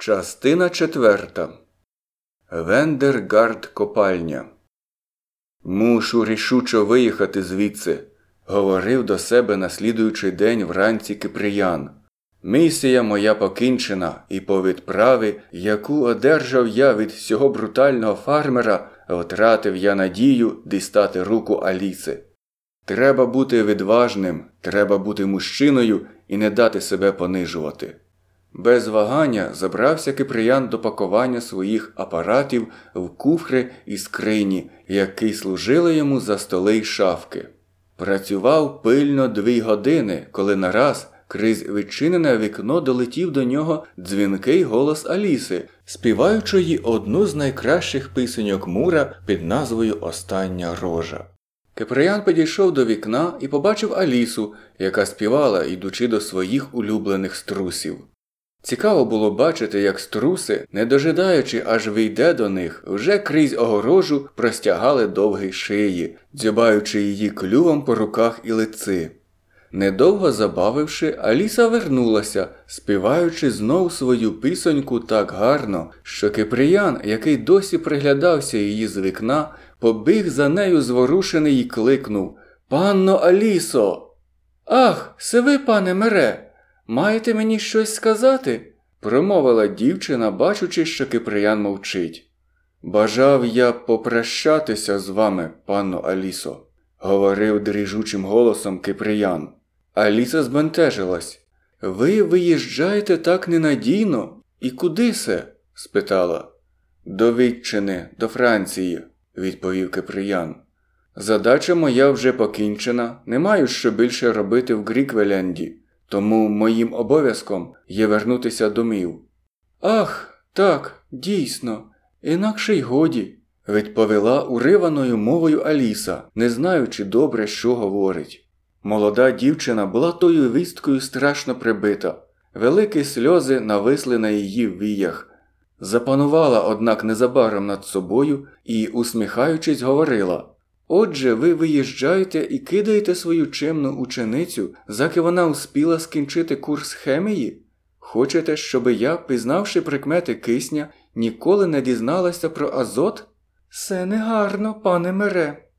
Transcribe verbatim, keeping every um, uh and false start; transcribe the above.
Частина четверта. Вендергард копальня. «Мушу рішуче виїхати звідси», – говорив до себе на слідуючий день вранці Кипріян. «Місія моя покінчена, і по відправі, яку одержав я від цього брутального фармера, втратив я надію дістати руку Аліси. Треба бути відважним, треба бути мужчиною і не дати себе понижувати». Без вагання забрався Кипріян до пакування своїх апаратів в куфри і скрині, які служили йому за столи й шафки. Працював пильно дві години, коли нараз крізь відчинене вікно долетів до нього дзвінкий голос Аліси, співаючої одну з найкращих пісеньок Мура під назвою «Остання рожа». Кипріян підійшов до вікна і побачив Алісу, яка співала, йдучи до своїх улюблених струсів. Цікаво було бачити, як струси, не дожидаючи, аж вийде до них, вже крізь огорожу простягали довгі шиї, дзьобаючи її клювом по руках і лиці. Недовго забавивши, Аліса вернулася, співаючи знов свою пісоньку так гарно, що Кипріян, який досі приглядався її з вікна, побіг за нею зворушений і кликнув: «Панно Алісо!» «Ах, це ви, пане мере! Маєте мені щось сказати?» – промовила дівчина, бачучи, що Кипріян мовчить. «Бажав я попрощатися з вами, панно Алісо», – говорив дрижучим голосом Кипріян. Аліса збентежилась. «Ви виїжджаєте так ненадійно? І куди се?» – спитала. «До Вітчини, до Франції», – відповів Кипріян. «Задача моя вже покінчена, не маю що більше робити в Гріквеленді. Тому моїм обов'язком є вернутися домів». «Ах, так, дійсно, інакше й годі», – відповіла уриваною мовою Аліса, не знаючи добре, що говорить. Молода дівчина була тою вісткою страшно прибита. Великі сльози нависли на її віях. Запанувала, однак, незабаром над собою і, усміхаючись, говорила: «Отже, ви виїжджаєте і кидаєте свою чемну ученицю, заки вона успіла скінчити курс хемії? Хочете, щоби я, пізнавши прикмети кисня, ніколи не дізналася про азот?» «Се негарно, пане мере»,